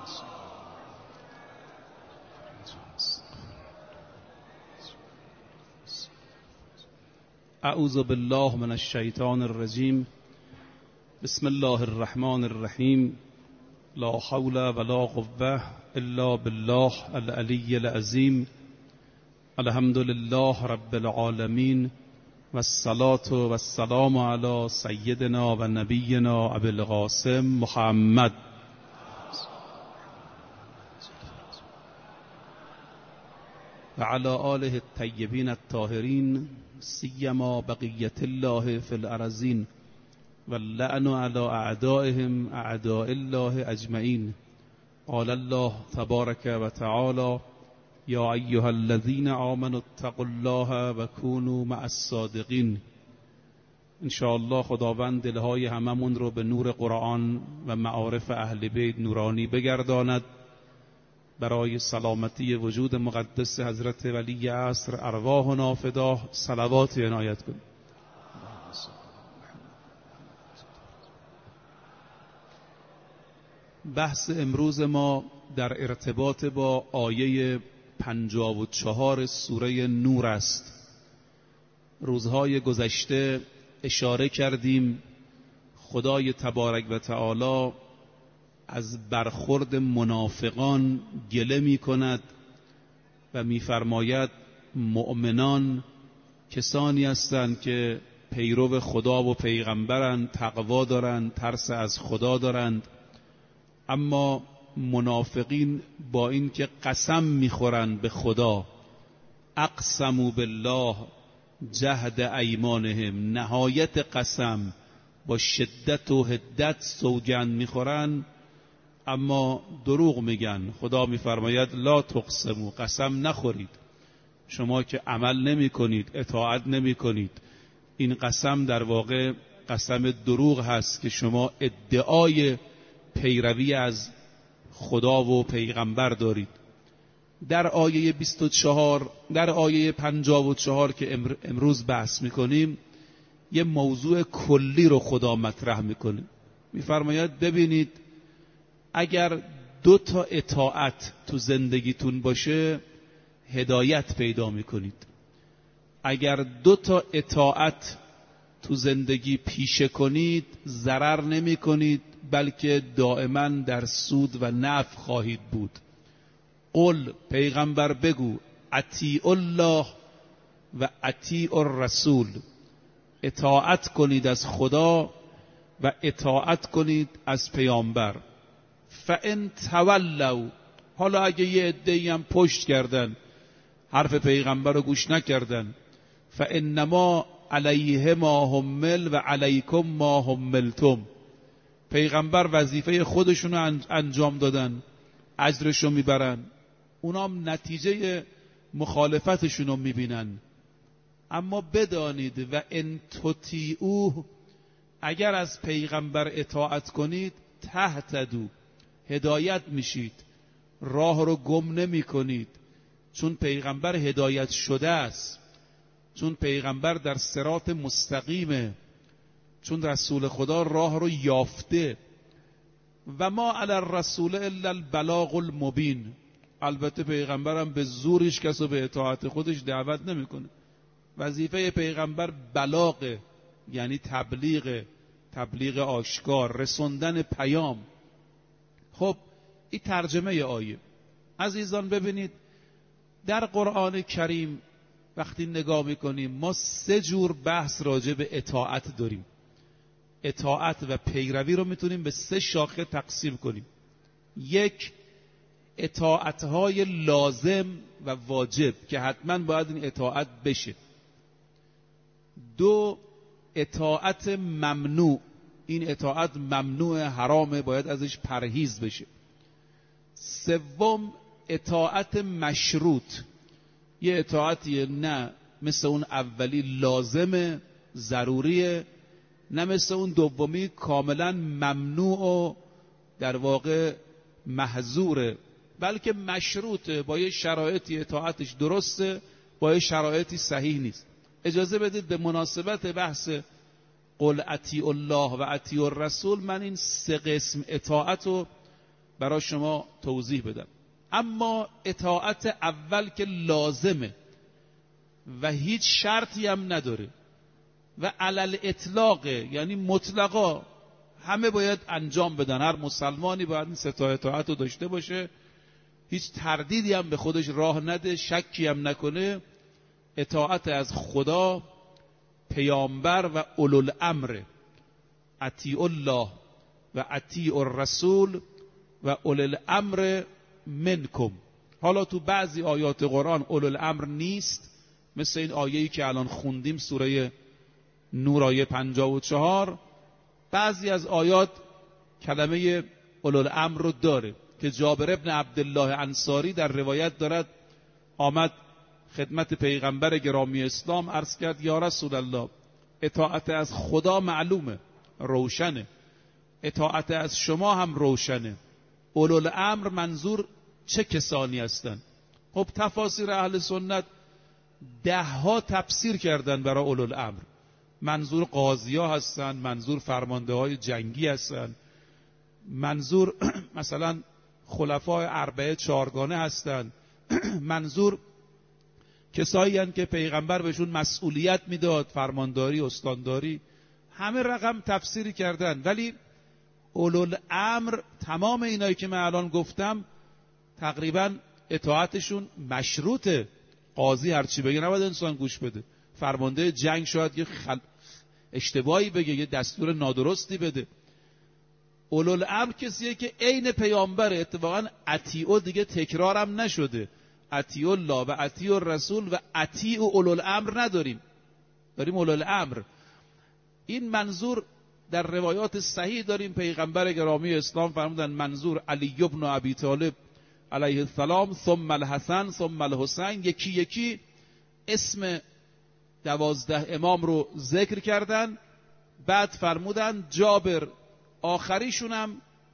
اعوذ بالله من الشیطان الرجیم. بسم الله الرحمن الرحیم. لا حول ولا قوة الا بالله العلی العظیم. الحمد لله رب العالمین والصلاة والسلام علی سیدنا و نبینا ابی القاسم محمد و علی آله الطیبین الطاهرین سیما بقیت الله فی الارضین واللعن علی اعدائهم اعداء الله اجمعین. قال الله تبارک و تعالی یا ایها الذین آمنوا اتقوا الله و کونوا مع الصادقین. انشاءالله خداوند دلهای هممون رو به نور قرآن و معارف اهل بیت نورانی بگرداند. برای سلامتی وجود مقدس حضرت ولی عصر ارواحنا فداه صلوات عنایت کنید. بحث امروز ما در ارتباط با آیه 54 سوره نور است. روزهای گذشته اشاره کردیم خدای تبارک و تعالی از برخورد منافقان گله می کند و می فرماید مؤمنان کسانی هستند که پیرو خدا و پیغمبرند، تقوا دارند، ترس از خدا دارند، اما منافقین با این که قسم میخورند به خدا، اقسموا بالله جهد ایمانهم، نهایت قسم با شدت و حدت سوگند میخورند، اما دروغ میگن. خدا میفرماید لا تقسموا، قسم نخورید. شما که عمل نمی کنید، اطاعت نمی کنید، این قسم در واقع قسم دروغ هست که شما ادعای پیروی از خدا و پیغمبر دارید. در آیه 24 در آیه 54 که امروز بحث میکنیم یه موضوع کلی رو خدا مطرح میکنه. میفرماید ببینید اگر 2 تا اطاعت تو زندگیتون باشه هدایت پیدا میکنید. اگر 2 تا اطاعت تو زندگی پیشه کنید ضرر نمی کنید، بلکه دائما در سود و نفع خواهید بود. قل، پیغمبر بگو، اطیعوا الله و اطیعوا الرسول، اطاعت کنید از خدا و اطاعت کنید از پیامبر. فان تولوا، حالا اگه یه عده‌ای هم پشت کردن، حرف پیغمبر رو گوش نکردن، فانما علیه ما حمل و علیکم ما حملتم، پیغمبر وظیفه خودشون رو انجام دادن، اجرشو میبرن، اونام نتیجه مخالفتشون رو میبینن. اما بدانید و ان تطیعوه، اگر از پیغمبر اطاعت کنید تهتدوا، هدایت میشید، راه رو گم نمی کنید، چون پیغمبر هدایت شده است، چون پیغمبر در صراط مستقیمه، چون رسول خدا راه رو یافته. و ما علی الرسول الا البلاغ المبین، البته پیغمبرم به زورش کسو به اطاعت خودش دعوت نمیکنه. وظیفه پیغمبر بلاغه، یعنی تبلیغ آشکار، رسوندن پیام. خب این ترجمه آیه. عزیزان ببینید در قرآن کریم وقتی نگاه میکنیم ما 3 جور بحث راجع به اطاعت داریم. اطاعت و پیروی رو میتونیم به 3 شاخه تقسیم کنیم. 1 اطاعتهای لازم و واجب که حتما باید این اطاعت بشه. 2 اطاعت ممنوع، این اطاعت ممنوع، حرامه، باید ازش پرهیز بشه. 3 اطاعت مشروط، یه اطاعتیه نه مثل اون اولی لازمه، ضروریه، نه مثل اون دومی کاملا ممنوع و در واقع محظوره، بلکه مشروطه، با یه شرایطی اطاعتش درسته، با یه شرایطی صحیح نیست. اجازه بدید به مناسبت بحث قل اطیعوا الله و اطیعوا الرسول من این 3 قسم اطاعت رو برای شما توضیح بدم. اما اطاعت اول که لازمه و هیچ شرطی هم نداره و علل اطلاقه، یعنی مطلقا همه باید انجام بدن، هر مسلمانی باید این سه تا اطاعت رو داشته باشه، هیچ تردیدی هم به خودش راه نده، شکی هم نکنه. اطاعت از خدا، پیامبر و اولوالامر، اطیعوا الله و اطیعوا الرسول و اولوالامر منکم. حالا تو بعضی آیات قرآن اولوالامر نیست، مثل این آیه‌ای که الان خوندیم سوره نور آیه 54. بعضی از آیات کلمه اولوالامر رو داره که جابر ابن عبدالله انصاری در روایت دارد آمد خدمت پیغمبر گرامی اسلام عرض کرد یا رسول الله، اطاعت از خدا معلومه، روشنه، اطاعت از شما هم روشنه، اولوالامر منظور چه کسانی هستند؟ خب تفاسیر اهل سنت 10 ها تفسیر کردن برای اولوالامر. منظور قاضی ها هستن، منظور فرمانده های جنگی هستن، منظور مثلا خلفای اربعه چهارگانه هستن، منظور کسایی هستند که پیغمبر بهشون مسئولیت میداد، فرمانداری، استانداری، همه رقم تفسیری کردن. ولی اولوالامر تمام اینایی که من الان گفتم تقریبا اطاعتشون مشروطه. قاضی هرچی بگه نباید انسان گوش بده، فرمانده جنگ شاید یه اشتباهی بگه، یه دستور نادرستی بده. اولوالامر کسیه که عین پیامبره. اتفاقا اطیعوا دیگه تکرارم نشده، اطیعوا الله و اطیعوا الرسول و اطیعوا اولوالامر نداریم، داریم اولوالامر. این منظور در روایات صحیح داریم. پیغمبر گرامی اسلام فرمودن منظور علی بن ابی طالب علیه السلام، ثم الحسن ثم الحسین، یکی یکی اسم 12 امام رو ذکر کردن. بعد فرمودن جابر آخریشونم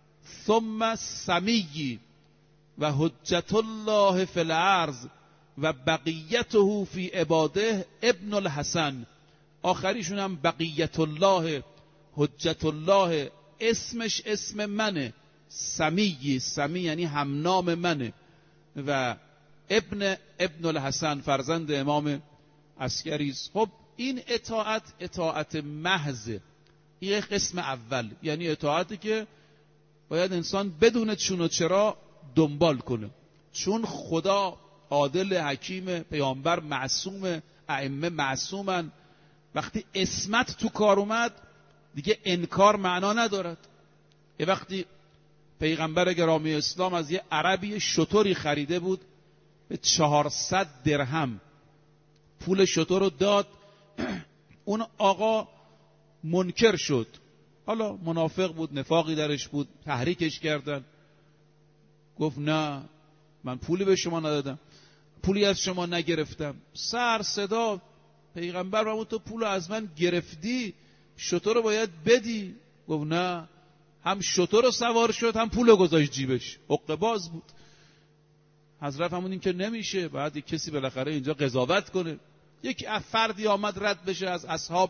ثم سمی و حجت الله فی الارض و بقیته فی عباده ابن الحسن. آخریشونم بقیت الله، حجت الله، اسمش اسم منه، سمی، سمی یعنی همنام منه، و ابن الحسن فرزند امام عسکری است. خب این اطاعت محض، این قسم اول، یعنی اطاعتی که باید انسان بدون چون و چرا دنبال کنه، چون خدا عادل، حکیم، پیامبر معصوم، ائمه معصومن. وقتی اسمت تو کار اومد دیگه انکار معنا ندارد. یه وقتی پیغمبر گرامی اسلام از یه عربی شتری خریده بود به 400 درهم، پول شتر رو داد. اون آقا منکر شد، حالا منافق بود، نفاقی درش بود، تحریکش کردن. گفت نه من پولی به شما ندادم، پولی از شما نگرفتم. سر صدا پیغمبر فرمود تو پول از من گرفتی، شتر رو باید بدی. گفت نه، هم شتر رو سوار شد هم پول رو گذاشت جیبش، حقه باز بود. حضرت فرمودین که نمیشه، باید یک کسی بالاخره اینجا قضاوت کنه. یک فردی آمد رد بشه از اصحاب.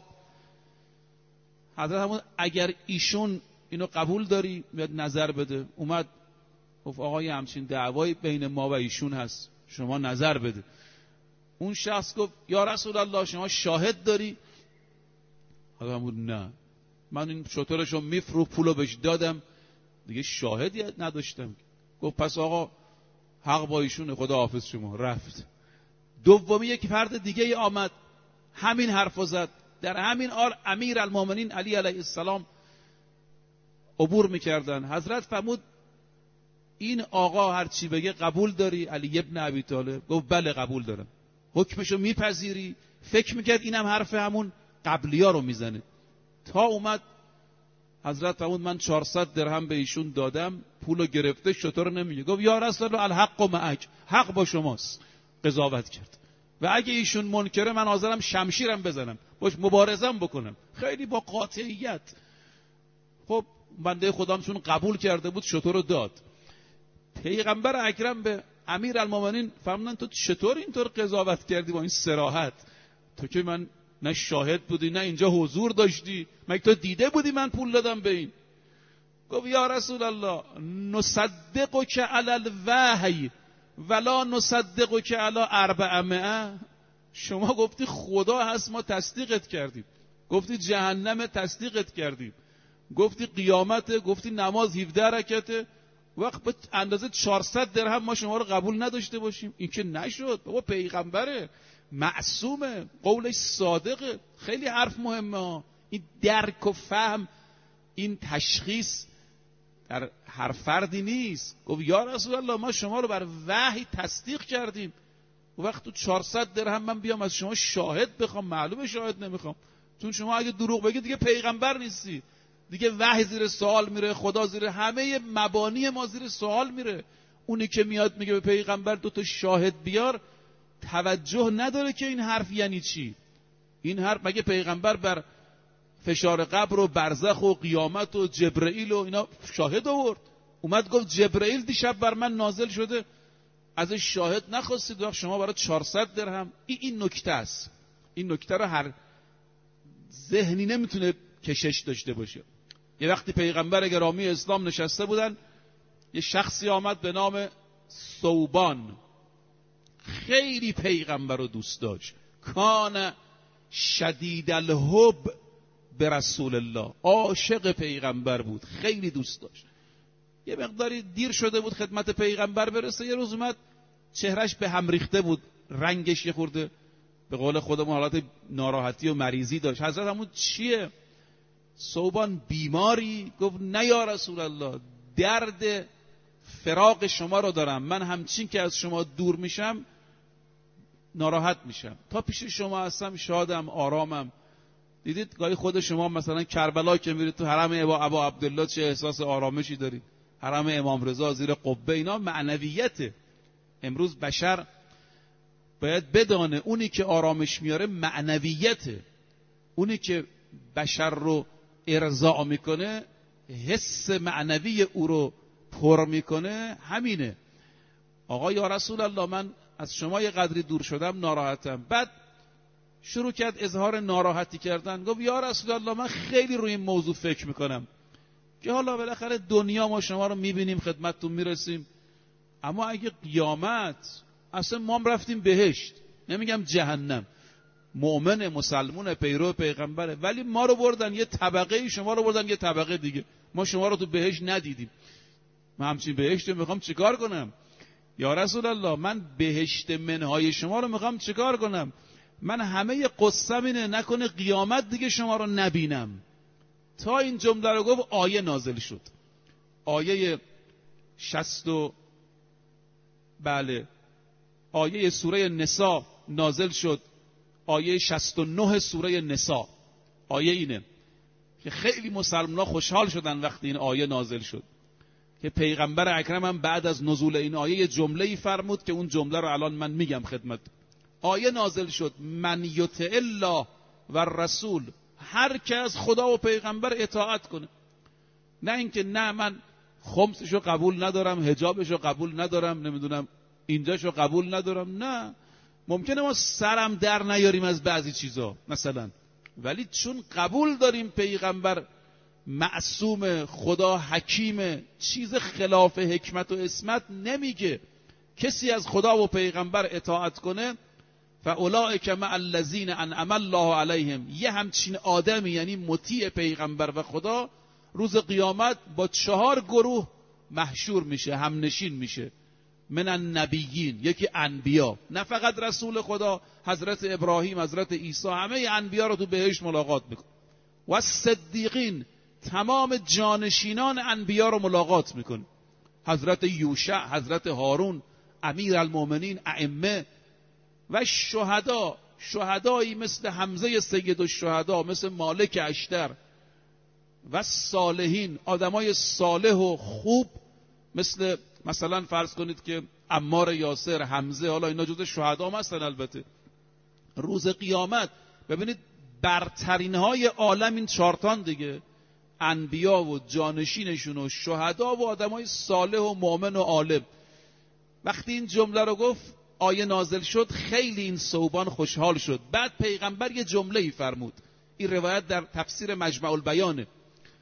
حضرت فرمود اگر ایشون اینو قبول داری بیاد نظر بده. اومد گفت آقای همچین دعوایی بین ما و ایشون هست، شما نظر بده. اون شخص گفت یا رسول الله شما شاهد داری؟ حضرت فرمود نه، من این شترشو میفروخت، پولو بهش دادم، دیگه شاهدی نداشتم. گفت پس آقا حق با ایشونه، خدا حافظ شما. رفت. دومی یک فرد دیگه ای آمد همین حرفو زد. در همین حال امیر المومنین علی علیه السلام عبور میکردن. حضرت فرمود این آقا هر چی بگه قبول داری؟ علی ابن ابی طالب گفت بله قبول دارم. حکمشو میپذیری؟ فکر میکرد اینم حرف همون قبلیا رو میزنه. تا اومد حضرت فرمود من 400 درهم به ایشون دادم، پولو گرفته، شتر نمیگه. گفت یا رسول الله الحق معک، حق با شماست. قضاوت کرد. و اگه ایشون منکره من حاضرم شمشیرم بزنم، باش مبارزم بکنم، خیلی با قاطعیت. خب بنده خدام چون قبول کرده بود شتر رو داد. پیغمبر اکرم به امیر المومنین فرمودن تو چطور اینطور قضاوت کردی با این صراحت؟ تو که من نه شاهد بودی نه اینجا حضور داشتی، مگه تو دیده بودی من پول دادم به این؟ گفت یا رسول الله نصدقک علی الوحی ولا نصدقک علی 400. شما گفتی خدا هست ما تصدیقت کردیم، گفتی جهنم تصدیقت کردیم، گفتی قیامت، گفتی نماز 17 رکعته، وقت به اندازه 400 درهم ما شما رو قبول نداشته باشیم؟ این که نشد. بابا پیغمبره، معصومه، قولش صادقه. خیلی حرف مهمه ها. این درک و فهم، این تشخیص در هر فردی نیست. گفت یا رسول الله ما شما رو بر وحی تصدیق کردیم، وقت تو 400 درهم من بیام از شما شاهد بخوام؟ معلومه شاهد نمیخوام، چون شما اگه دروغ بگید دیگه پیغمبر نیستی، دیگه وحی زیر سوال میره، خدا زیر، همه مبانی ما زیر سوال میره. اونی که میاد میگه به پیغمبر 2 شاهد بیار، توجه نداره که این حرف یعنی چی. این حرف مگه پیغمبر بر فشار قبر و برزخ و قیامت و جبرئیل و اینا شاهد آورد؟ اومد گفت جبرئیل دیشب بر من نازل شده، ازش شاهد نخواستید، وقت شما برای 400 درهم. این نکته است. این نکته رو هر ذهنی نمیتونه کشش داشته باشه. یه وقتی پیغمبر گرامی اسلام نشسته بودن، یه شخصی آمد به نام ثوبان، خیلی پیغمبر رو دوست داشت. کان شدید الحب به رسول الله، عاشق پیغمبر بود، خیلی دوست داشت. یه مقداری دیر شده بود خدمت پیغمبر برسه. یه روز اومد چهرش به هم ریخته بود، رنگش یه خورده به قول خودمون حالت ناراحتی و مریضی داشت. حضرت همون چیه؟ ثوبان بیماری؟ گفت نه یا رسول الله، درد فراق شما رو دارم، من همچین که از شما دور میشم ناراحت میشم، تا پیش شما هستم شادم، آرامم. دیدید گاهی خود شما مثلا کربلا که میرید تو حرم ابا عبدالله چه احساس آرامشی دارید، حرم امام رضا زیر قبه، اینا معنویته. امروز بشر باید بدانه اونی که آرامش میاره معنویته، اونی که بشر رو ارضاء میکنه، حس معنوی او رو پر میکنه، همینه. آقا یا رسول الله من از شما یه قدری دور شدم، ناراحتم. بعد شروع کرد اظهار ناراحتی کردن. گفت یا رسول الله من خیلی روی این موضوع فکر میکنم که حالا بالاخره دنیا ما شما رو میبینیم، خدمتتون میرسیم، اما اگه قیامت اصلا ما هم رفتیم بهشت، نمیگم جهنم، مؤمن مسلمون پیرو پیغمبره، ولی ما رو بردن یه طبقه، شما رو بردن یه طبقه دیگه، ما شما رو تو بهشت ندیدیم، من همچین بهشت رو میخوام چیکار کنم؟ یا رسول الله من بهشت منهای شما رو میخوام چیکار کنم؟ من همه قصم اینه نکنه قیامت دیگه شما رو نبینم. تا این جمله رو گفت آیه نازل شد. آیه 60 آیه سوره نساء نازل شد. آیه 69 سوره نساء. آیه اینه که خیلی مسلمان‌ها خوشحال شدن وقتی این آیه نازل شد که پیغمبر اکرم هم بعد از نزول این آیه یه جمله‌ای فرمود که اون جمله رو الان من میگم خدمت. آیه نازل شد من یطع الله و الرسول، هر که از خدا و پیغمبر اطاعت کنه. نه اینکه نه من خمسشو قبول ندارم، حجابشو قبول ندارم، نمیدونم اینجاشو قبول ندارم. نه، ممکنه ما سرم در نیاریم از بعضی چیزا مثلا، ولی چون قبول داریم پیغمبر معصوم، خدا حکیم، چیز خلاف حکمت و عصمت نمیگه. کسی از خدا و پیغمبر اطاعت کنه فاولئک مع الذین انعم الله علیهم، یه همچین آدمی یعنی مطیع پیغمبر و خدا روز قیامت با 4 گروه محشور میشه، همنشین میشه. من النبیین، یکی انبیا، نه فقط رسول خدا، حضرت ابراهیم، حضرت عیسی، همه انبیا رو تو بهشت ملاقات میکنه. و صدیقین، تمام جانشینان انبیا رو ملاقات میکنه، حضرت یوشع، حضرت هارون، امیر المؤمنین، ائمه. و شهدا، شهدایی مثل حمزه سید الشهدا، مثل مالک اشتر. و صالحین، آدمای صالح و خوب، مثلا فرض کنید که عمار یاسر، حمزه، حالا اینا جزء شهدا هم هستن. البته روز قیامت ببینید برترین های عالم این 4 تان دیگه، انبیا و جانشینشون و شهدا و آدمای صالح و مؤمن و عالم. وقتی این جمله رو گفت آیه نازل شد، خیلی این ثوبان خوشحال شد. بعد پیغمبر یه جمله ای فرمود، این روایت در تفسیر مجمع البیانه.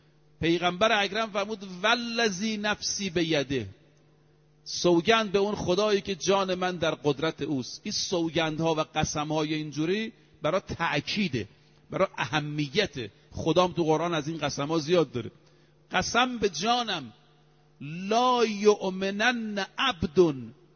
پیغمبر اکرم فرمود والذی نفسی بیده، سوگند به اون خدایی که جان من در قدرت اوست. این سوگندها و قسمهای اینجوری برای تأکیده، برای اهمیت. خدام تو قرآن از این قسمها زیاد داره. قسم به جانم لا یؤمنن عبد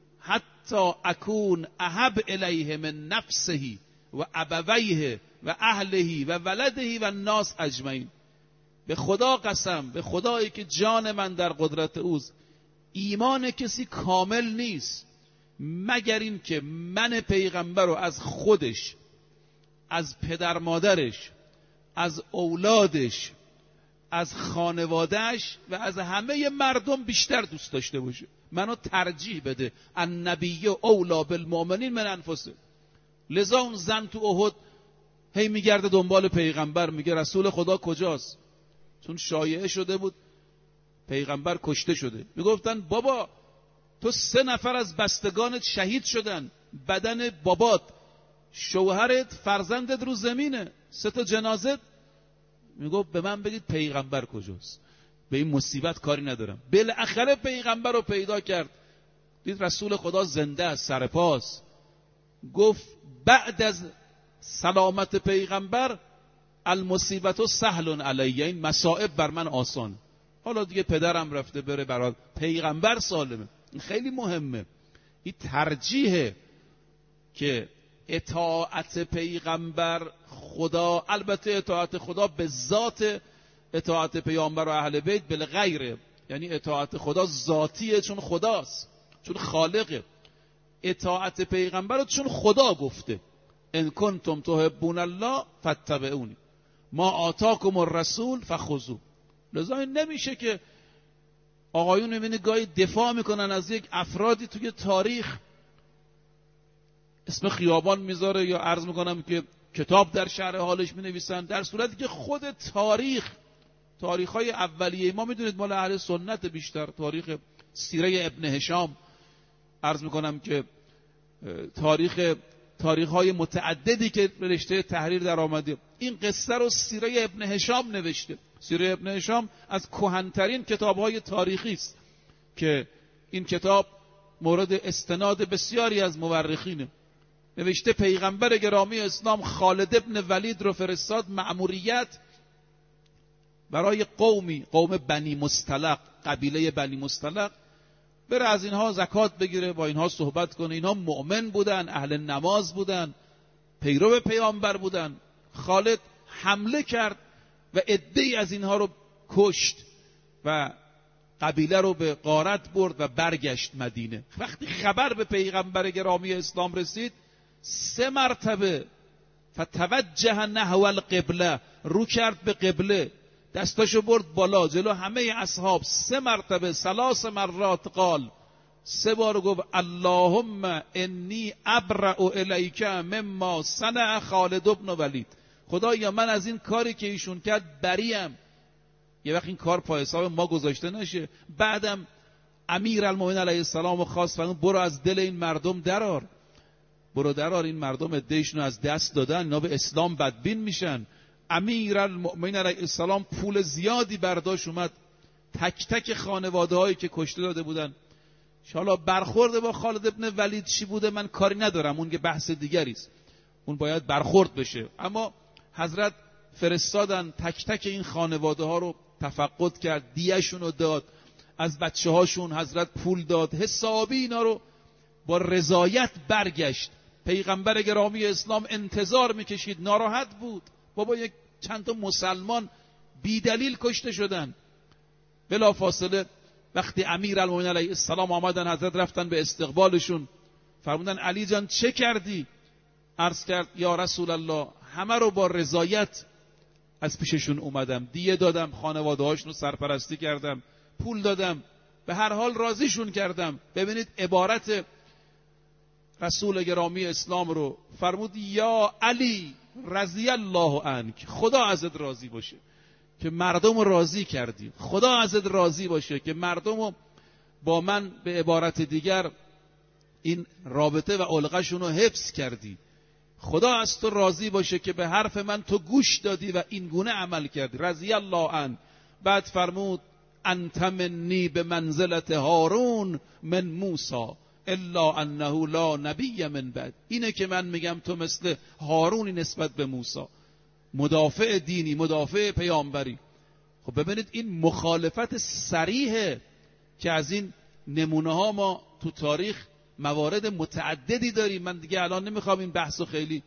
حتی اکون احب الیه من نفسه و ابویه و اهله و ولده و الناس اجمعین. به خدا قسم، به خدایی که جان من در قدرت اوست، ایمان کسی کامل نیست مگر این که من پیغمبر رو از خودش، از پدر مادرش، از اولادش، از خانوادهش و از همه مردم بیشتر دوست داشته باشه، منو ترجیح بده. النبی اولا بالمؤمنین من انفسهم. لذا اون زن تو احد هی میگرده دنبال پیغمبر، میگه رسول خدا کجاست؟ چون شایعه شده بود پیغمبر کشته شده. میگفتن بابا تو 3 نفر از بستگانت شهید شدن، بدن بابات، شوهرت، فرزندت رو زمینه، 3 تا جنازه. میگفت به من بگید پیغمبر کجاست، به این مصیبت کاری ندارم. بالاخره پیغمبر رو پیدا کرد، دید رسول خدا زنده است، سر پاست. گفت بعد از سلامت پیغمبر المصیبت سهل علیه، این مصائب بر من آسان. حالا دیگه پدرم رفته بره، برای پیغمبر سالمه. این خیلی مهمه، این ترجیحه که اطاعت پیغمبر، خدا، البته اطاعت خدا به ذات اطاعت پیامبر و اهل بیت بالغیره، یعنی اطاعت خدا ذاتیه چون خداست، چون خالقه. اطاعت پیغمبر چون خدا گفته ان کنتم تحبون الله فاتبعونی ما آتاکم الرسول فخذوه. لذا این نمیشه که آقایون میبینی گاهی دفاع میکنن از یک افرادی توی تاریخ، اسم خیابان میذاره یا عرض میکنم که کتاب در شرح حالش مینویسن، در صورتی که خود تاریخ‌های اولیه ما میدونید مال اهل سنت بیشتر. تاریخ سیره ابن هشام، عرض میکنم که تاریخ‌های متعددی که رشته تحریر در آمده، این قصه رو سیره ابن هشام نوشته. سیره ابن هشام از کهن‌ترین کتاب‌های تاریخی است که این کتاب مورد استناد بسیاری از مورخینه. نوشته پیغمبر گرامی اسلام خالد ابن ولید رو فرستاد مأموریت برای قوم بنی مصطلق، قبیله بنی مصطلق، بره از اینها زکات بگیره، با اینها صحبت کنه. اینها مؤمن بودن، اهل نماز بودن، پیرو پیامبر بودن. خالد حمله کرد و عده‌ای از اینها رو کشت و قبیله رو به غارت برد و برگشت مدینه. وقتی خبر به پیغمبر گرامی اسلام رسید 3 مرتبه فتوجه نحو القبله، رو کرد به قبله، دستاشو برد بالا جلو همه اصحاب 3 مرتبه 3 مرات قال، 3 بار گفت اللهم انی ابرأ الیک مما صنع خالد ابن ولید. خدایا من از این کاری که ایشون کرد بریم، یه وقت این کار پای حساب ما گذاشته نشه. بعدم امیرالمومنین علیه السلام خواست فرمود برو از دل این مردم درار، برو درار، این مردم عده‌شون از دست دادن، اینا به اسلام بدبین میشن. امیرالمومنین علیه السلام پول زیادی برداشت اومد، تک تک خانواده هایی که کشته داده بودن. انشاءالله برخورد با خالد ابن ولید چی بوده من کاری ندارم، اون که بحث دیگری است، اون باید برخورد بشه. اما حضرت فرستادن تک تک این خانواده ها رو تفقد کرد، دیهشون رو داد، از بچه هاشون حضرت پول داد، حسابی اینا رو با رضایت برگشت. پیغمبر گرامی اسلام انتظار میکشید، ناراحت بود، بابا یک چند تا مسلمان بی دلیل کشته شدن. بلا فاصله وقتی امیرالمومنین علیه السلام آمدن، حضرت رفتن به استقبالشون، فرمودن علی جان چه کردی؟ عرض کرد یا رسول الله همه رو با رضایت از پیششون اومدم، دیه دادم، خانواده هاشون رو سرپرستی کردم، پول دادم، به هر حال راضیشون کردم. ببینید عبارت رسول گرامی اسلام رو، فرمود یا علی رضی الله عنک، خدا ازت راضی باشه که مردم رو راضی کردی، خدا ازت راضی باشه که مردم رو با من به عبارت دیگر این رابطه و علقه‌شون رو حفظ کردی، خدا از تو راضی باشه که به حرف من تو گوش دادی و این گونه عمل کردی. رضی الله عنه بعد فرمود انت منی به منزلت هارون من موسی الا انه لا نبی من بعد. اینه که من میگم تو مثل هارونی نسبت به موسی، مدافع دینی، مدافع پیامبری. خب ببینید این مخالفت صریحه که از این نمونه ها ما تو تاریخ موارد متعددی داریم. من دیگه الان نمیخوام این بحثو خیلی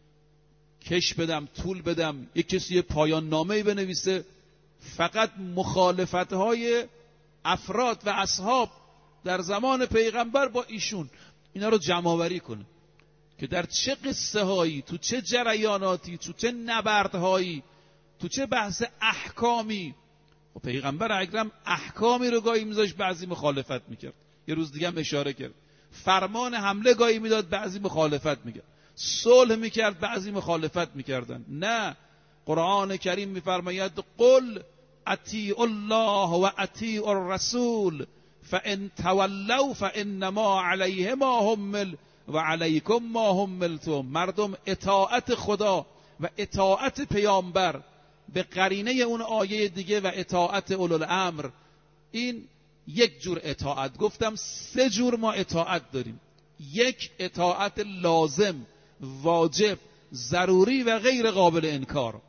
کش بدم، طول بدم. یک کسی پایان نامه‌ای بنویسه فقط مخالفت های افراد و اصحاب در زمان پیغمبر با ایشون، اینا رو جمع آوری کنه که در چه قصه هایی، تو چه جریاناتی، تو چه نبردهایی، تو چه بحث احکامی. و پیغمبر اکرم احکامی رو گاهی میذاشت بعضی مخالفت میکرد. یه روز دیگه هم اشاره کرد فرمان حمله گاهی میداد بعضی مخالفت میکرد، صلح میکرد بعضی مخالفت میکردن. نه، قرآن کریم میفرماید قل اطیعوا الله و اطیعوا الرسول فان تولوا فانما علیه ما حمل و علیکم ما حملتم. مردم اطاعت خدا و اطاعت پیامبر به قرینه اون آیه دیگه و اطاعت اولوالامر، این یک جور اطاعت. گفتم 3 جور ما اطاعت داریم. یک، اطاعت لازم، واجب، ضروری و غیر قابل انکار.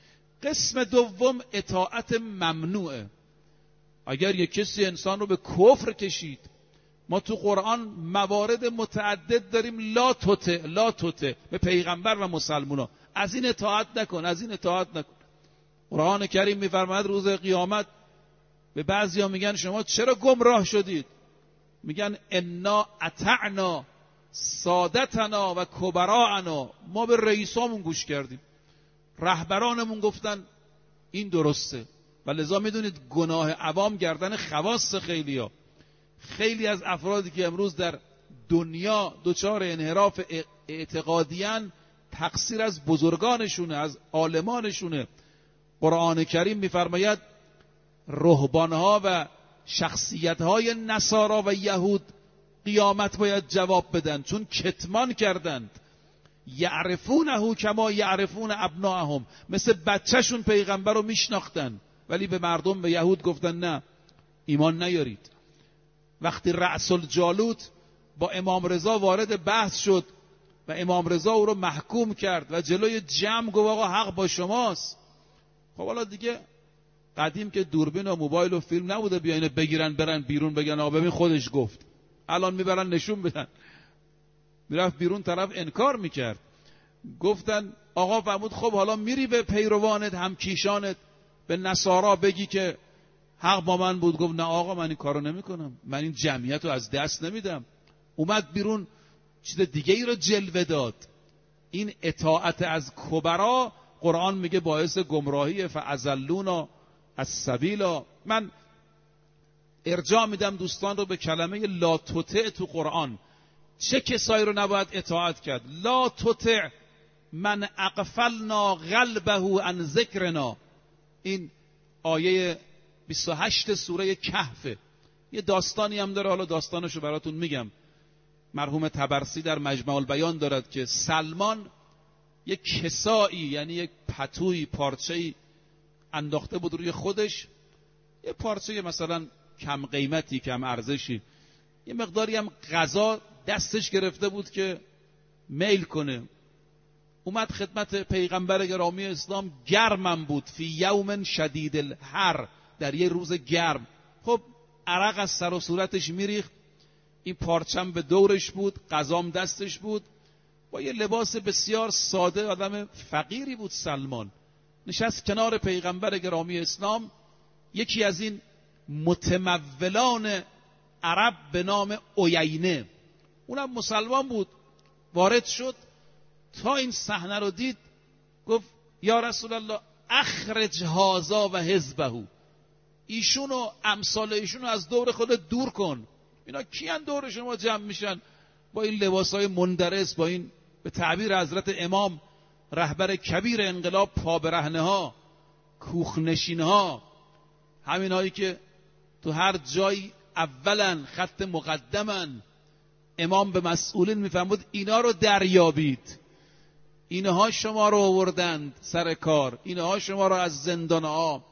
قسم دوم اطاعت ممنوعه. اگر یک کسی انسان رو به کفر کشید، ما تو قرآن موارد متعدد داریم لا تطع به پیغمبر و مسلمونا، از این اطاعت نکن، از این اطاعت نکن. قرآن کریم میفرماید روز قیامت به بعضیا میگن شما چرا گمراه شدید؟ میگن انا اطعنا سادتنا و کبراءنا، ما به رئیسامون گوش کردیم، رهبرانمون گفتن این درسته. و لذا میدونید گناه عوام گردن خواص خیلیا. خیلی از افرادی که امروز در دنیا دچار انحراف اعتقادیان، تقصیر از بزرگانشونه، از عالمانشونه. قرآن کریم میفرماید رهبانها و شخصیتهای نصارا و یهود قیامت باید جواب بدن، چون کتمان کردند. یعرفونه کما یعرفون ابناءهم، مثل بچهشون پیغمبر رو میشناختن، ولی به مردم، به یهود گفتن نه، ایمان نیارید. وقتی رأس الجالوت با امام رضا وارد بحث شد و امام رضا او رو محکوم کرد و جلوی جمع گفت آقا حق با شماست. خب حالا دیگه قدیم که دوربین و موبایل و فیلم نبوده بیاین بگیرن برن بیرون بگن آقا ببین خودش گفت. الان میبرن نشون بدن. میرفت بیرون طرف انکار میکرد. گفتن آقا فرمود خب حالا میری به پیروانت، همکیشانت، به نصارا بگی که حق با من بود؟ گفت نه آقا من این کارو نمیکنم، من این جمعیت رو از دست نمیدم. اومد بیرون چیز دیگه ای رو جلوه داد. این اطاعت از کبرا قرآن میگه باعث گمراهی، فازلونا السبیلا. من ارجاع میدم دوستان رو به کلمه لا تطع تو قرآن. چه کسایی رو نباید اطاعت کرد؟ لا تطع من اغفلنا قلبه عن ذکرنا. این آیه 28 سوره کهف. یه داستانی هم داره، حالا داستانشو براتون میگم. مرحوم طبرسی در مجمع البیان دارد که سلمان یک کسایی، یعنی یک پتوی، پارچه‌ای انداخته بود روی خودش، یه پارچه مثلا کم قیمتی، کم ارزشی، یه مقداری هم غذا دستش گرفته بود که میل کنه. اومد خدمت پیغمبر گرامی اسلام، گرمم بود، فی یوم شدید الحر، در یه روز گرم. خب عرق از سر و صورتش میریخت، این پارچم به دورش بود، غذام دستش بود، با یه لباس بسیار ساده، آدم فقیری بود سلمان. نشست کنار پیغمبر گرامی اسلام. یکی از این متمولان عرب به نام عیینه، اونم مسلمان بود، وارد شد. تا این صحنه رو دید گفت یا رسول الله اخرج هذا و حزبه، ایشون و امثال ایشون رو از دور خودت دور کن. اینا کیان دور شما جمع میشن با این لباسای مندرس، با این به تعبیر حضرت امام رهبر کبیر انقلاب پا برهنه ها، کوخنشین ها، همین هایی که تو هر جایی اولا خط مقدمن. امام به مسئولین میفرمود اینا رو دریابید، اینها شما رو آوردند سر کار، اینها شما رو از زندانها،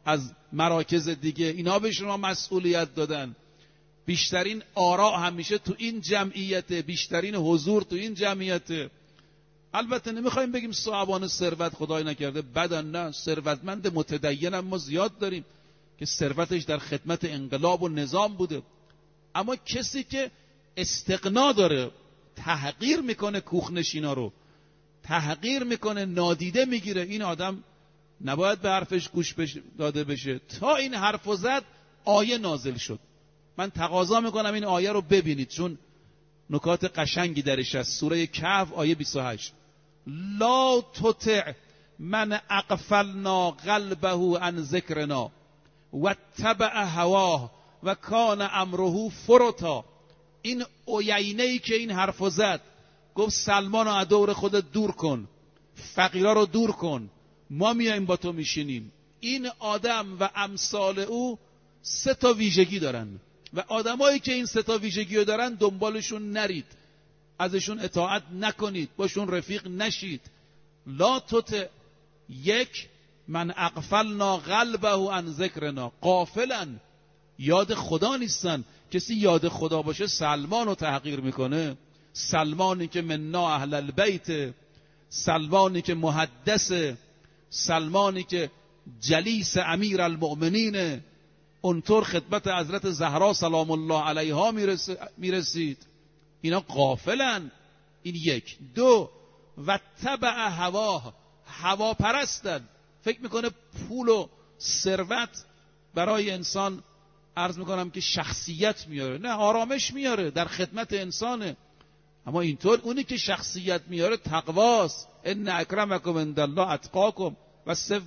از مراکز دیگه، اینا به شما مسئولیت دادن. بیشترین آراء همیشه تو این جمعیته، بیشترین حضور تو این جمعیته. البته نمیخوایم بگیم صاحبان ثروت خدای نکرده بدن، نه، ثروتمند متدین هم ما زیاد داریم که ثروتش در خدمت انقلاب و نظام بوده. اما کسی که استغنا داره، تحقیر میکنه کوخنشینا رو، تحقیر میکنه، نادیده میگیره، این آدم نباید به حرفش گوش داده بشه. تا این حرفو زد آیه نازل شد. من تقاضا میکنم این آیه رو ببینید چون نکات قشنگی درش هست. سوره کهف آیه 28: لا تطع من اغفلنا قلبه عن ذکرنا واتبع هواه و کان امره فرطا. این عیینه‌ای که این حرفو زد گفت سلمان رو از دور خودت دور کن، فقیرا رو دور کن، ما میایم با تو میشینیم. این آدم و امثال او 3 تا ویژگی دارن و آدمایی که این 3 تا ویژگی رو دارن دنبالشون نرید، ازشون اطاعت نکنید، باشون رفیق نشید. لا تطع، 1 من اغفلنا قلبه عن ذکرنا، غافلن، یاد خدا نیستن. کسی یاد خدا باشه سلمان رو تحقیر میکنه. سلمانی که منا اهل البیت، سلمانی که محدثه، سلمانی که جلیس امیر المؤمنین، اونطور خدمت حضرت زهرا سلام الله علیها میرسید. اینا غافلن. این 1. 2 و تبع هواه، هوا پرستن، فکر میکنه پول و ثروت برای انسان، عرض میکنم که شخصیت میاره، نه، آرامش میاره، در خدمت انسانه. اما اینطور اونی که شخصیت میاره تقواست. ان اکرمکم عند الله اتقاکم. و 3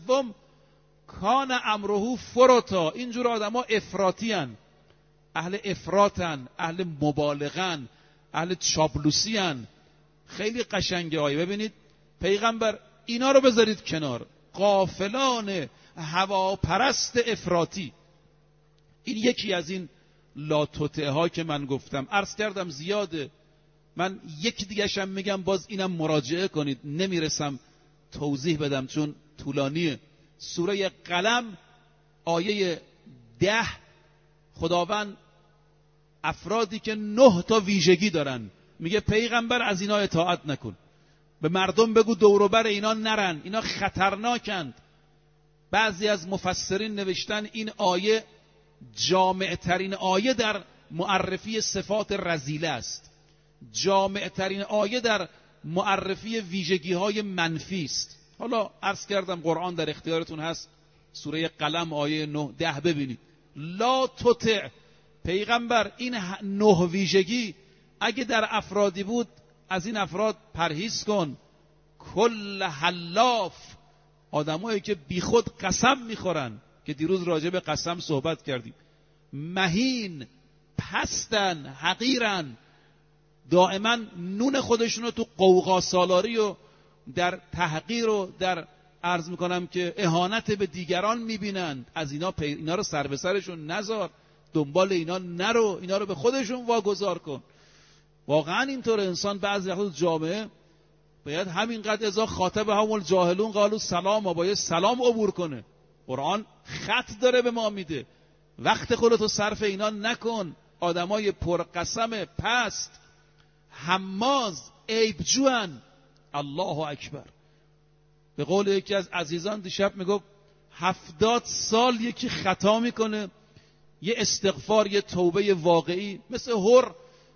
کان امره فرطا. اینجور آدما افراطی ان، اهل افراطن، اهل مبالغن، اهل چاپلوسی ان. خیلی قشنگه آیه. ببینید پیغمبر اینا رو بذارید کنار، غافلان هواپرست افراطی. این یکی از این لاتوته ها که من گفتم. عرض کردم زیاده، من یک دیگه‌شم میگم، باز اینم مراجعه کنید، نمیرسم توضیح بدم چون طولانیه. سوره قلم آیه 10 خداوند افرادی که 9 تا ویژگی دارن میگه پیغمبر از اینا اطاعت نکن، به مردم بگو دوروبر اینا نرن، اینا خطرناکند. بعضی از مفسرین نوشتن این آیه جامع ترین آیه در معرفی صفات رذیله است، جامع ترین آیه در معرفی ویژگی های منفی است. حالا عرض کردم قرآن در اختیارتون هست، سوره قلم آیه 9-10 ببینید. لا تطع، پیغمبر این 9 ویژگی اگه در افرادی بود از این افراد پرهیز کن. کل حلاف، آدمایی که بیخود قسم میخورن که دیروز راجع به قسم صحبت کردیم. مهین، پستن، حقیرن، دائما نون خودشون رو تو قوقا سالاری و در تحقیر و در عرض میکنم که اهانت به دیگران میبینند. از اینا رو سر به سرشون نذار، دنبال اینا نرو، اینا رو به خودشون واگذار کن. واقعا اینطور انسان بعضی وقت جامعه باید همینقدر ازا خاطب هم الجاهلون قالوا سلام، و باید سلام عبور کنه. قرآن خط داره به ما میده، وقت خودتو صرف اینا نکن. آدمای پرقسم، پست، حماز، عیبجوان. الله اکبر. به قول یکی از عزیزان دیشب میگفت 70 سال یکی خطا میکنه، یه استغفار، یه توبه واقعی، مثل هر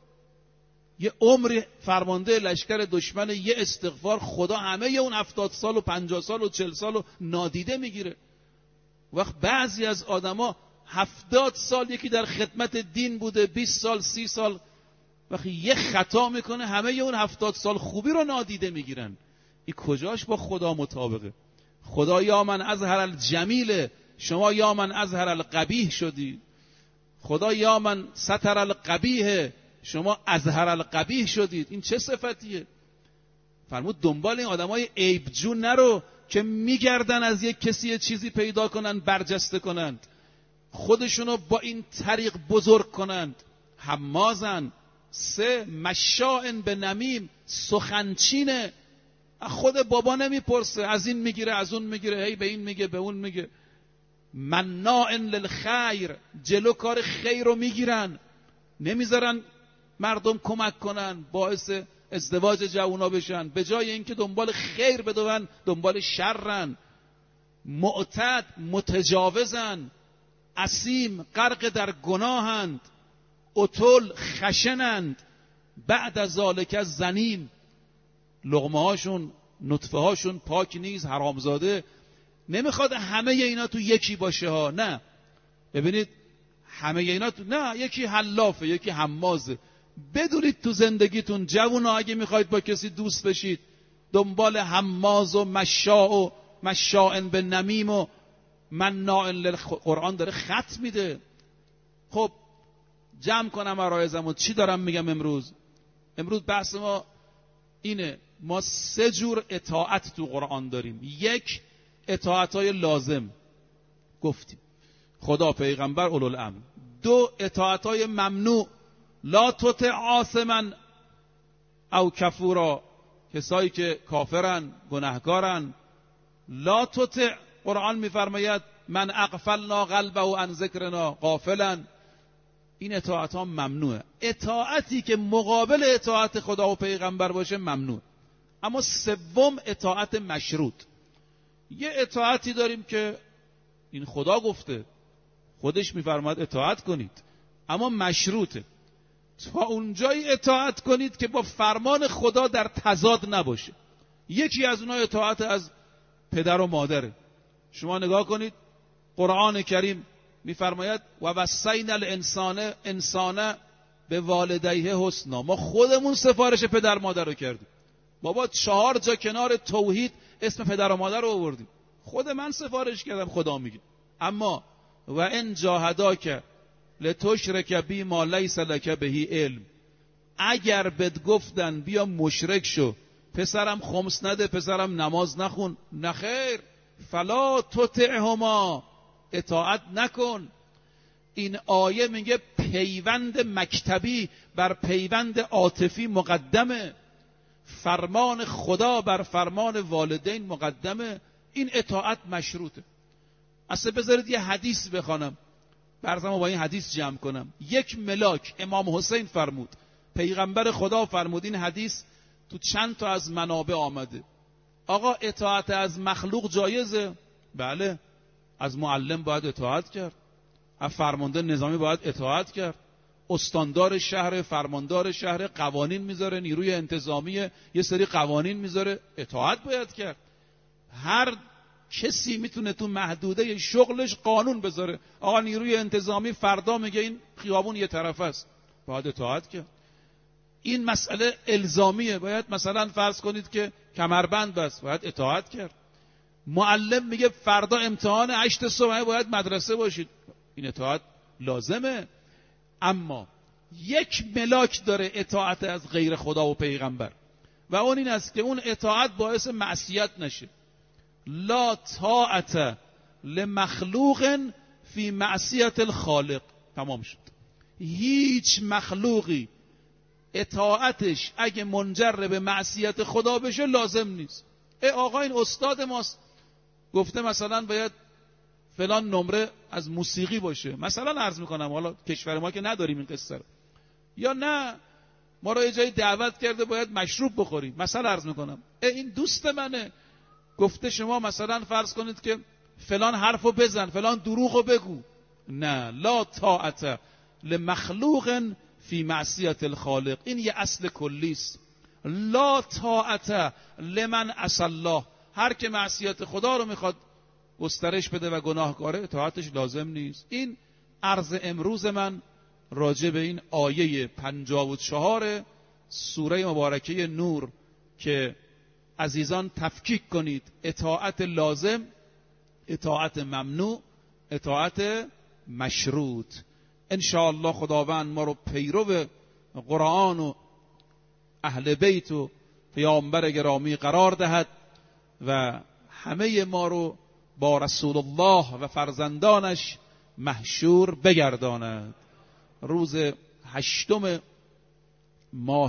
یه عمر فرمانده لشکر دشمن، یه استغفار خدا همه اون 70 سال و 50 سال و 40 سال و نادیده میگیره. وقت بعضی از آدما 70 سال یکی در خدمت دین بوده، 20 سال 30 سال، وقتی یه خطا میکنه همه اون 70 سال خوبی رو نادیده میگیرن. این کجاش با خدا مطابقه؟ خدا یا من اظهر الجمیل، شما یا من اظهر القبیح شدی. خدا یا من ستر القبیح، شما اظهر القبیح شدید. این چه صفتیه؟ فرمود دنبال این آدمای عیبجو نرو که میگردن از یک کسی چیزی پیدا کنن برجسته کنند، خودشونو با این طریق بزرگ کنند. حمازن. 3 مشاء به نمیم، سخنچینه، خود بابا نمیپرسه، از این میگیره از اون میگیره، هی به این میگه به اون میگه. مناع للخیر، جلو کار خیر رو میگیرن، نمیذارن مردم کمک کنن، باعث ازدواج جوونا بشن، به جای اینکه دنبال خیر بدون دنبال شرن، معتد، متجاوزن، اسیم، غرق در گناهند، عتل، خشنند، بعد از ذالک زنیم، لقمه هاشون، نطفه هاشون پاک نیست، حرامزاده. نمیخواد همه اینا تو یکی باشه ها، نه. ببینید همه اینا تو، نه، یکی حلافه، یکی حمازه. بدونید تو زندگیتون جوونا اگه میخواید با کسی دوست بشید، دنبال حماز و مشاء و مشاءن به نمیم و مناع للقرآن داره خط میده. خب جمع کنم عرایزمو، چی دارم میگم امروز بحث ما اینه، ما 3 جور اطاعت تو قرآن داریم. 1 اطاعتهای لازم گفتیم، خدا، پیغمبر، اولوالامر. 2 اطاعتهای ممنوع، لا تطع آثما او کفورا، کسایی که کافرن، گناهکارن. لا تطع، قرآن میفرماید من اغفلنا قلبه عن ذکرنا غافلا. این اطاعت ها ممنوعه. اطاعتی که مقابل اطاعت خدا و پیغمبر باشه ممنوع. اما 3 اطاعت مشروط. یه اطاعتی داریم که این خدا گفته، خودش میفرماید اطاعت کنید، اما مشروطه. تا اونجایی اطاعت کنید که با فرمان خدا در تضاد نباشه. یکی از اونها اطاعت از پدر و مادره. شما نگاه کنید قرآن کریم میفرماید و وصینا الانسان به والدیه حسنا. ما خودمون سفارش پدر مادر رو کردیم. بابا 4 جا کنار توحید اسم پدر و مادر رو آوردیم. خود من سفارش کردم، خدا میگه. اما و ان جاهداک لتشرک بی ما لیس لک به علم، اگر بد گفتن بیا مشرک شو، پسرم خمس نده، پسرم نماز نخون، نخیر، فلا تطعهما، اطاعت نکن. این آیه میگه پیوند مکتبی بر پیوند عاطفی مقدمه، فرمان خدا بر فرمان والدین مقدمه. این اطاعت مشروطه. اصلا بذارید یه حدیث بخوانم، برزمو با این حدیث جمع کنم. 1 ملاک امام حسین فرمود، پیغمبر خدا فرمود. این حدیث تو چند تا از منابع آمده. آقا اطاعت از مخلوق جایزه؟ بله. از معلم باید اطاعت کرد، از فرمانده نظامی باید اطاعت کرد، استاندار شهر، فرماندار شهر قوانین میذاره، نیروی انتظامی یه سری قوانین میذاره، اطاعت باید کرد. هر کسی میتونه تو محدوده شغلش قانون بذاره. آقا نیروی انتظامی فردا میگه این خیابون یه طرف است، باید اطاعت کرد. این مسئله الزامیه، باید مثلا فرض کنید که کمربند بست، باید اطاعت کرد. معلم میگه فردا امتحان 8 صبح باید مدرسه باشید، این اطاعت لازمه. اما 1 ملاک داره اطاعت از غیر خدا و پیغمبر، و اون این است که اون اطاعت باعث معصیت نشه. لا طاعت لمخلوق فی معصیت الخالق. تمام شد. هیچ مخلوقی اطاعتش اگه منجر به معصیت خدا بشه لازم نیست. آقا این استاد ماست، گفته مثلا باید فلان نمره از موسیقی باشه، مثلا عرض میکنم، حالا کشور ما که نداریم این قصه رو، یا نه ما رو یه جایی دعوت کرده باید مشروب بخوریم، مثلا عرض میکنم. این دوست منه، گفته شما مثلا فرض کنید که فلان حرفو بزن، فلان دروغو بگو. نه، لا طاعت لمخلوق فی معصیت الخالق. این یه اصل کلی است. لا طاعت لمن عصی الله. هر که معصیت خدا رو میخواد گسترش بده و گناهکاره، اطاعتش لازم نیست. این عرض امروز من راجع به این آیه 54 سوره مبارکه نور که عزیزان تفکیک کنید: اطاعت لازم، اطاعت ممنوع، اطاعت مشروط. انشاءالله خداوند ما رو پیرو قرآن و اهل بیت و پیامبر گرامی قرار دهد و همه ما رو با رسول الله و فرزندانش محشور بگرداند. روز 8 ماه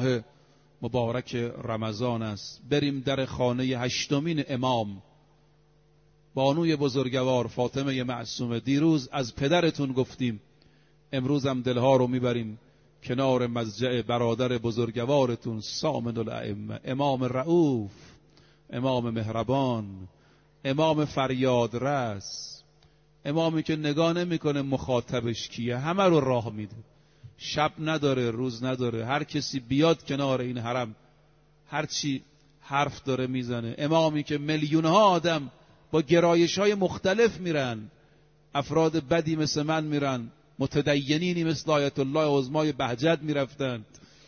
مبارک رمضان است. بریم در خانه 8مین امام بانوی بزرگوار فاطمه معصومه، دیروز از پدرتون گفتیم، امروز هم دلها رو میبریم کنار مضجع برادر بزرگوارتون سامن الائمه، امام رؤوف، امام مهربان، امام فریاد رس، امامی که نگاه نمیکنه مخاطبش کیه، همه رو راه میده، شب نداره روز نداره، هر کسی بیاد کنار این حرم هرچی حرف داره میزنه، امامی که میلیونها آدم با گرایش‌های مختلف میرن، افراد بدی مثل من میرن، متدینینی مثل آیت الله عظمای بهجت میرفتن،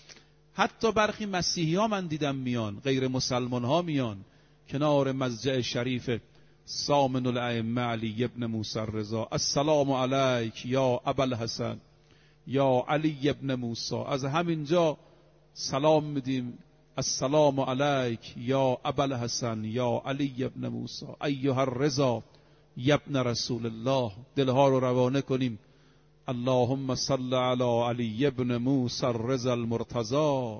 حتی برخی مسیحی ها من دیدم میان، غیر مسلمان ها میان کنار مضجع شریف سامن الائمه علی ابن موسی الرضا. السلام علیک یا ابوالحسن یا علی ابن موسی. از همینجا سلام میدیم، السلام علیک یا ابوالحسن یا علی ابن موسی ایها الرضا یا ابن رسول الله. دلها رو روانه کنیم. اللهم صل علی علی ابن موسی الرضا المرتضی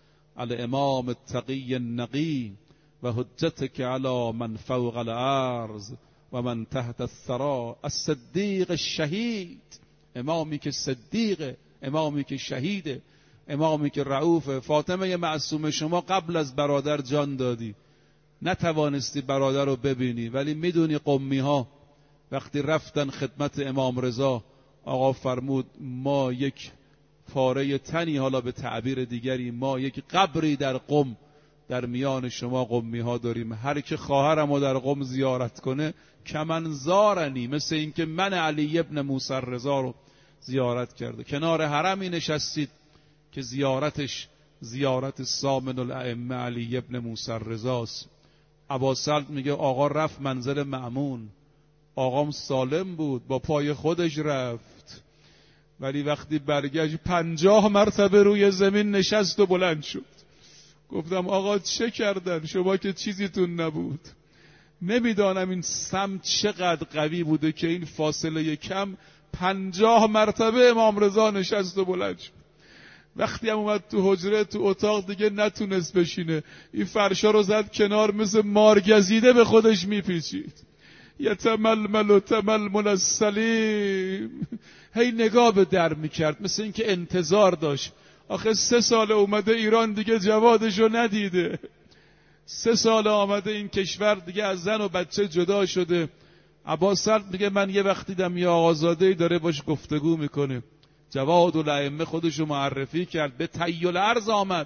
الامام التقی النقی و حجتك علی من فوق الارض و من تحت الثری الصدیق الشهید. امامی که صدیقه، امامی که شهیده، امامی که رؤوفه. فاطمه معصومه شما قبل از برادر جان دادی، نتوانستی برادر رو ببینی، ولی میدونی قمی ها وقتی رفتن خدمت امام رضا، آقا فرمود ما یک پاره تنی، حالا به تعبیر دیگری ما یک قبری در قم در میان شما قمی ها داریم، هر که خواهرمو در قم زیارت کنه کمن زارنی، مثل این که من علی ابن موسی الرضا رو زیارت کرده. کنار حرمی نشستید که زیارتش زیارت سامن الائمه علی ابن موسی الرضا است. اباسلط میگه آقا رفت منزل مأمون، آقام سالم بود، با پای خودش رفت، ولی وقتی برگشت 50 مرتبه روی زمین نشست و بلند شد. گفتم آقا چه کردن شما که چیزیتون نبود؟ نمیدانم این سمت چقدر قوی بوده که این فاصله کم 50 مرتبه امام رضا نشست و بلند شد. وقتی هم اومد تو حجره تو اتاق دیگه نتونست بشینه، این فرشا رو زد کنار، مثل مارگزیده به خودش میپیچید. یتململ و تململ السلیم، هی نگاه به در میکرد مثل این که انتظار داشت. آخه 3 سال اومده ایران دیگه جوادشو ندیده، 3 سال آمده این کشور دیگه از زن و بچه جدا شده. عباس‌سلط میگه من یه وقت دیدم یه آقازاده‌ای داره باش گفتگو میکنه، جواد الائمه خودشو معرفی کرد، به طی الارض آمد،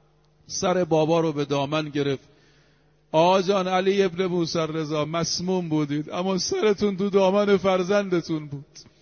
سر بابا رو به دامن گرفت. آقا جان علی ابن موسی الرضا مسموم بودید اما سرتون تو دامن فرزندتون بود،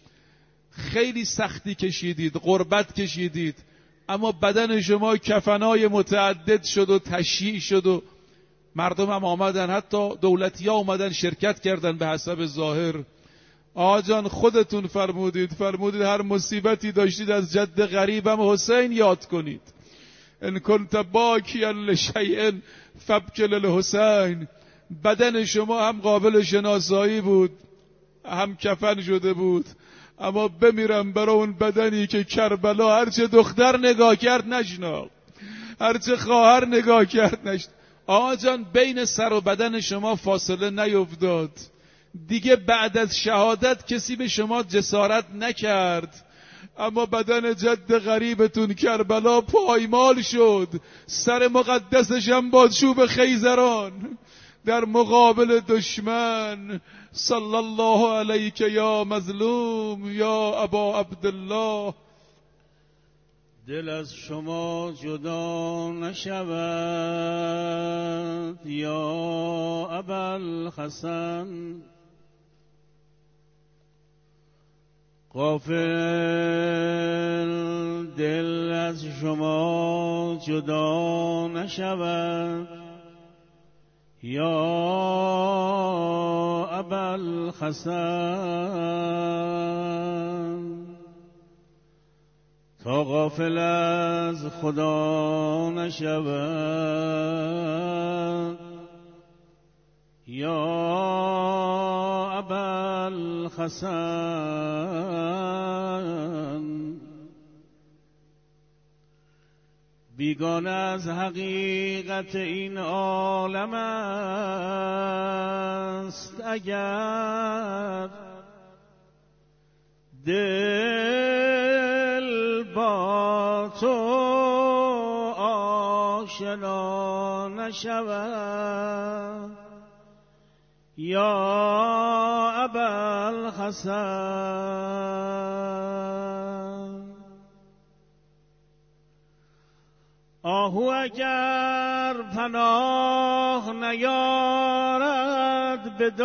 خیلی سختی کشیدید، غربت کشیدید، اما بدن شما کفنای متعدد شد و تشییع شد و مردم هم آمدن، حتی دولتی ها آمدن شرکت کردن به حسب ظاهر. آقا جان خودتون فرمودید هر مصیبتی داشتید از جد غریبم حسین یاد کنید. ان کنت باکیا لشیء فابکی للحسین. بدن شما هم قابل شناسایی بود، هم کفن شده بود، اما بمیرم برای اون بدنی که کربلا هرچه دختر نگاه کرد نشناخت، هرچه خواهر نگاه کرد نشناخت. آقا جان بین سر و بدن شما فاصله نیفتاد، دیگه بعد از شهادت کسی به شما جسارت نکرد، اما بدن جد غریبتون کربلا پایمال شد، سر مقدسش هم با چوب خیزران در مقابل دشمن. صلی الله علیک یا مظلوم یا ابا عبدالله. دل از شما جدا نشود یا ابوالحسن، غافل دل از شما جدا نشود یا ابوالحسن، تا غافل از خدا نشود یا ابوالحسن. بیگانه از حقیقت این عالم است اگر دل با تو آشنا نشود یا ابوالحسن. آهو اگر پناه نیارد به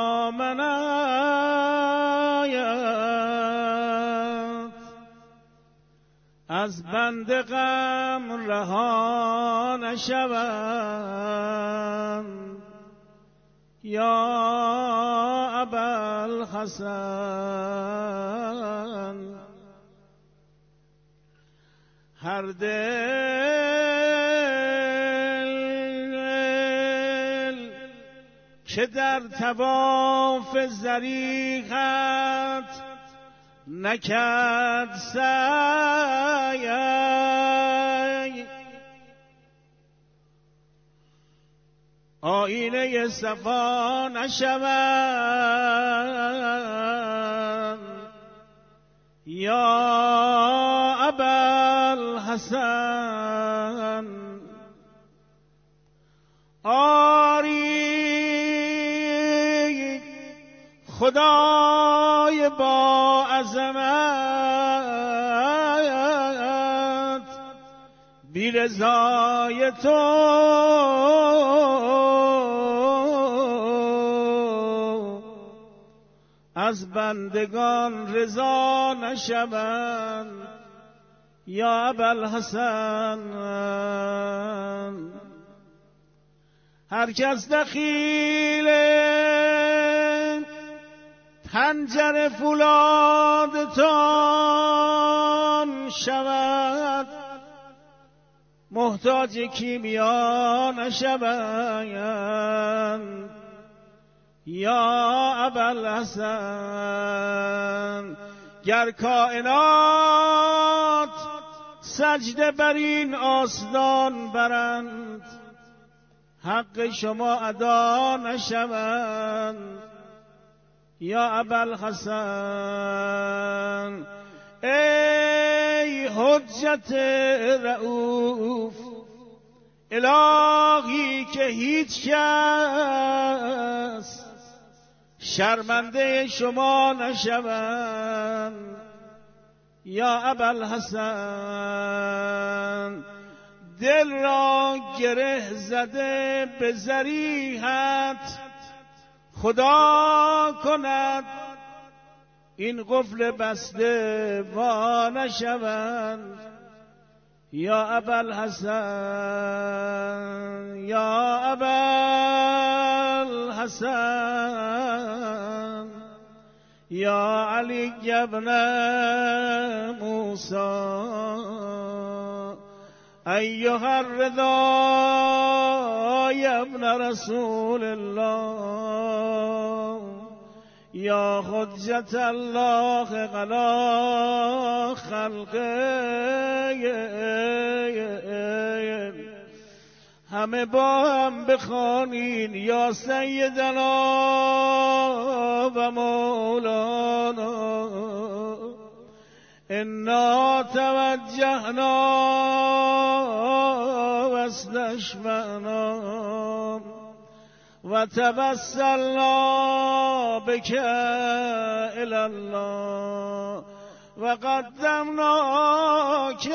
دامنت از بند غم رها نشوند یا ابوالحسن. هر دل که در طواف زریحت نکرد سعی آینه صفا نشوند یا ابوالحسن. آری خدای با عظمت بی رضای تو از بندگان رضا نشوند یا ابوالحسن. هر کس دخیل پنجره فولادتان شود محتاج کیمیا نشوند یا ابوالحسن. گر کائنات سجده بر این آستان برند حق شما ادا نشوند یا ابوالحسن. ای حجت رؤوف الهی که هیچ کس شرمنده شما نشوند یا ابوالحسن. دل را گره زده به ذریحت خدا کند این قفل بسته وا نشوند یا ابوالحسن یا ابوالحسن. یا علی ابن موسی ایها الرضا یا ابن رسول الله یا حجت الله علی خلقه. همه با هم بخوانین یا سیدنا و مولانا انا توجهنا و استشفعنا و توسلنا بک الی الله و قدمناک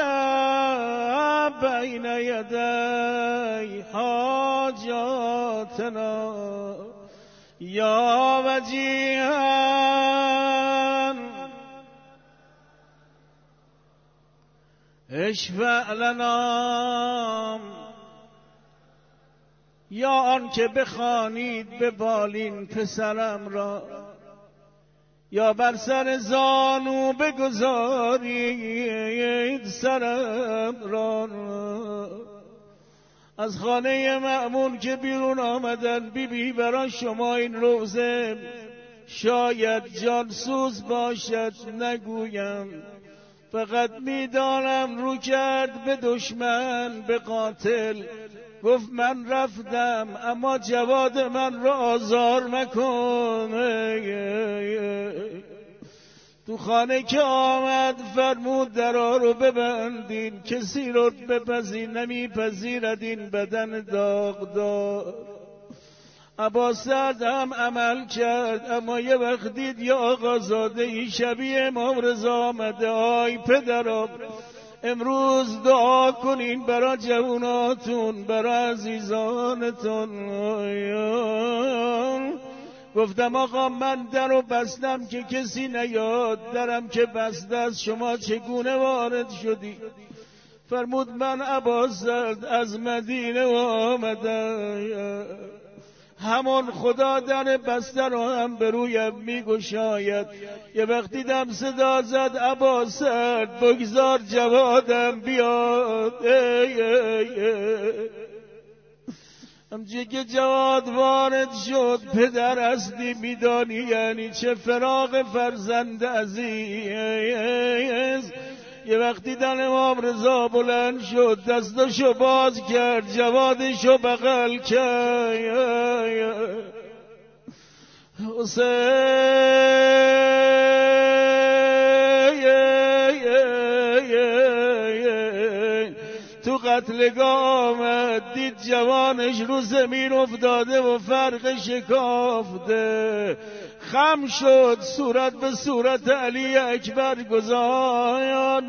بین یدی حاجاتنا یا وجیها اشفع لنا. یا آن که بخوانید به بالین پسرم را یا بر سر زانو بگذارید سرم را. از خانه مأمون که بیرون آمدن بی برای شما این روزه شاید جانسوز باشد نگویم فقط میدانم رو کرد به دشمن به قاتل، گفت من رفتم اما جواد من را آزار مکن. تو خانه که آمد فرمود درها رو ببندین، کسی رو بپذیر نمیپذیرد این بدن داغدار. عباسد هم عمل کرد، اما یه وقت دید یا آقازاده ای شبیه امام رضا آمده. آی پدرم امروز دعا کنین برای جواناتون، برای عزیزانتون. گفتم آقا من درو بستم که کسی نیاد، درم که بسته است، شما چگونه وارد شدی؟ فرمود من عباسد از مدینه آمدم، همون خدا در بسته رو هم به رویم میگشاید. یه وقت دیدم صدا زد عباسد بگذار جوادم بیاد. همچه که جواد وارد شد، پدر هستی میدانی یعنی چه فراق فرزند عزیز. یه وقت دیدن امام رضا بلند شد، دستشو باز کرد، جوادشو بغل کرد. حسین تو قتلگاه آمد، دید جوانش رو زمین افتاده و فرق شکافته. خم شد، صورت به صورت علی اکبر گذاشت.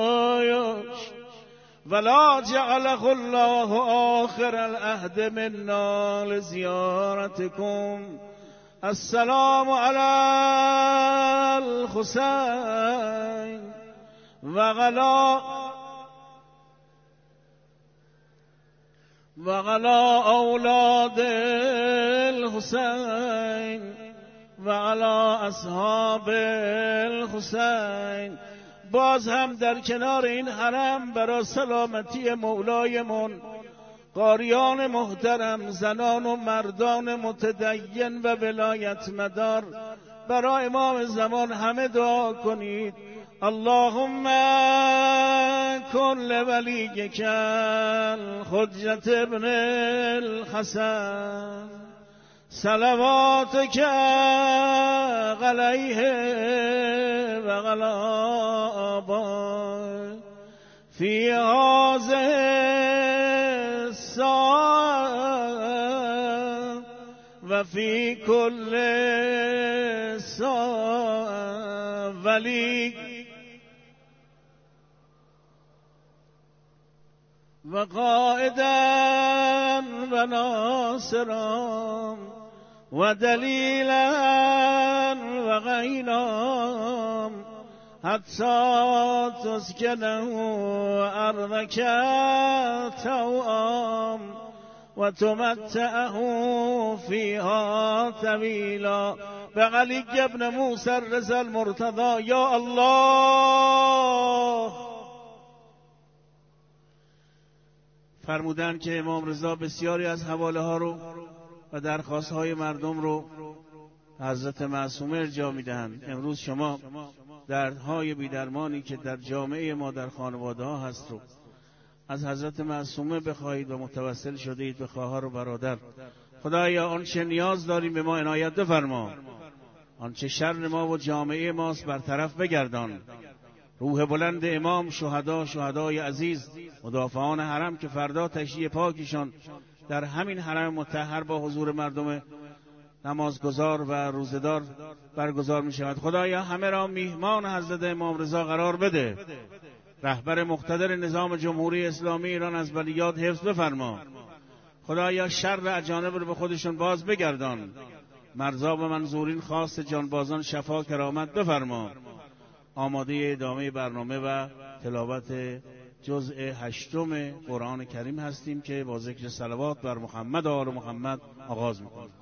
ولا جعله الله آخر العهد منا لزیارتكم. السلام علی الحسین وغلا اولاد الحسین وعلى اصحاب الحسین. باز هم در کنار این حرم برای سلامتی مولایمون قاریان محترم، زنان و مردان متدین و ولایت مدار، برای امام زمان همه دعا کنید. اللهم کن لولیک الحجة ابن الحسن صلواتک علیه و علی آبائه فی هذه الساعة و فی کل ساعة ولی و قائدا و ناصرا و دلیلا و غینا حتی تسکنه ارضک توام و تمتعه فیها طویلا. به علی ابن موسی الرضا المرتضی. یا الله. فرمودن که امام رضا بسیاری از حواله ها رو و درخواست های مردم رو حضرت معصومه ارجاع میدهند. امروز شما دردهای بیدرمانی که در جامعه ما در خانواده ها هست رو از حضرت معصومه بخواهید و متوسل شدید به خواهر و برادر. خدایا آنچه نیاز داریم به ما عنایت بفرما، آنچه شر ما و جامعه ماست برطرف بگردان. روح بلند امام، شهدای عزیز، مدافعان حرم که فردا تشییع پاکشان در همین حرم مطهر با حضور مردم نمازگزار و روزدار برگزار می شود. خدایا همه را میهمان حضرت امام رضا قرار بده. رهبر مقتدر نظام جمهوری اسلامی ایران از بلیات حفظ بفرما. خدایا شر اجانب رو به خودشون باز بگردان. مرزا و منظورین خاص جانبازان شفا کرامت بفرما. آماده ادامه برنامه و تلاوت جزء 8 قرآن کریم هستیم که با ذکر صلوات بر محمد و آل محمد آغاز می‌کنیم.